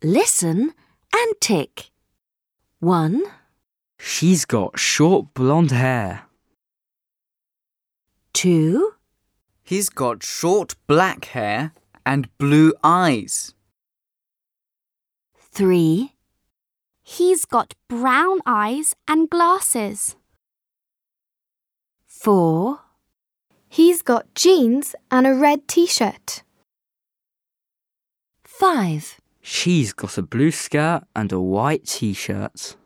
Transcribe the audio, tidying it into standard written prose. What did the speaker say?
Listen and tick. 1, She's got short blonde hair. 2, He's got short black hair and blue eyes. 3, He's got brown eyes and glasses. 4, He's got jeans and a red t-shirt. 5. She's got a blue skirt and a white t-shirt.